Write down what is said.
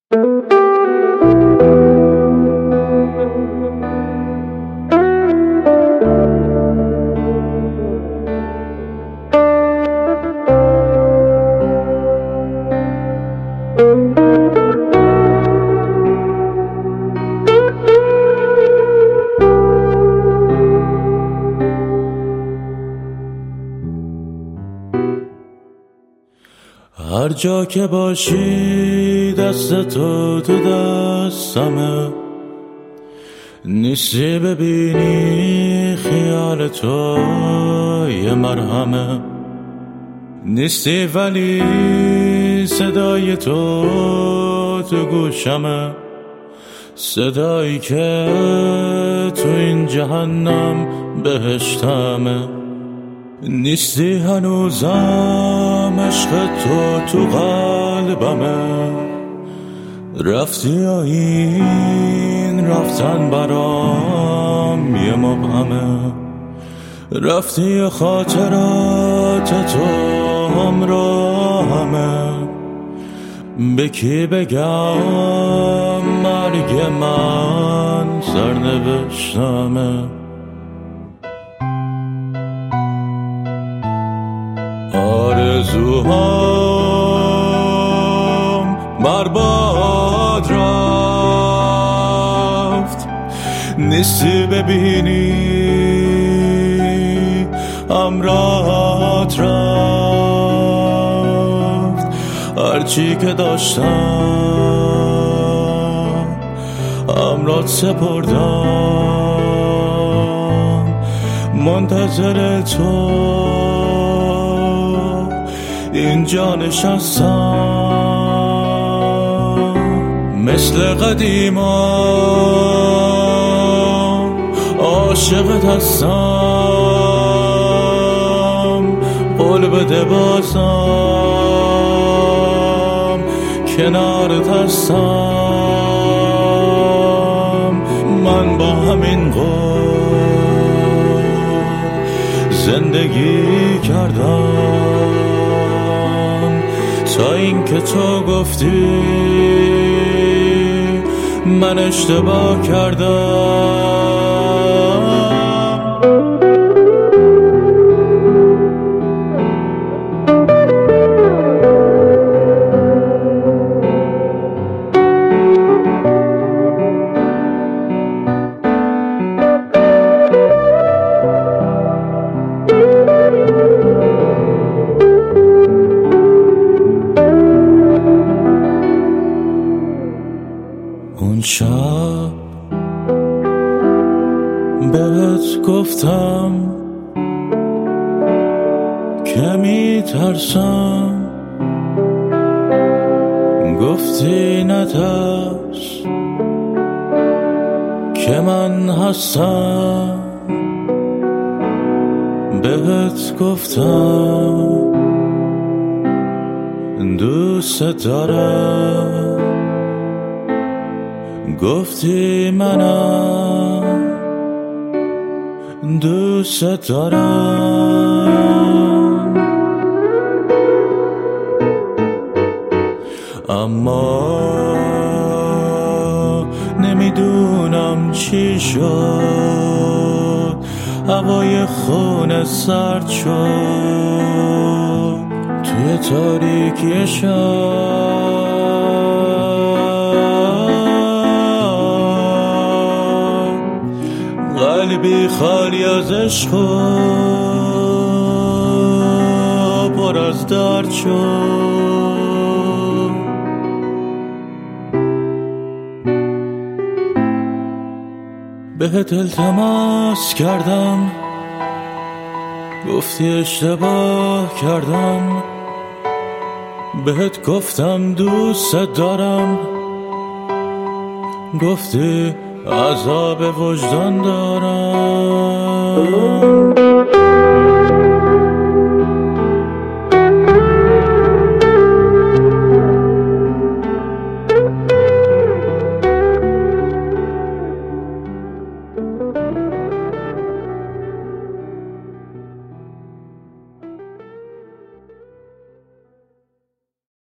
هر جا که باشی دست تو دستمه، نیستی ببینی خیال تو یه مرهمه، نیستی ولی صدای تو گوشمه، صدایی که تو این جهنم بهشتمه. نیستی هنوزم عشق تو قلبمه، رفتی یا این رفتن برام یه مبهمه، رفتی یا خاطرات تو همراهمه، به کی بگم مرگ من سرنوشتمه. آرزوهام برباد رفت، نیستی ببینی امرات رفت، هرچی که داشتم امرات سپردم، منتظر تو اینجا نشستم، مثل قدیما عاشقت هستم، قول بده بازم کنارت هستم، من با همین قول زندگی کردم تا این که تو گفتی من اشتباه کردم. اون شب بهت گفتم که میترسم، گفتی نترس که من هستم، بهت گفتم دوست دارم، گفتی منم دوست دارم، اما نمیدونم چی شد، هوای خونه سرد شد توی تاریکی شب، قلبی خالی از عشق و پر از درد شد. بهت التماس کردم، گفتی اشتباه کردم، بهت گفتم دوست دارم، گفتی عذاب وجدان دارم.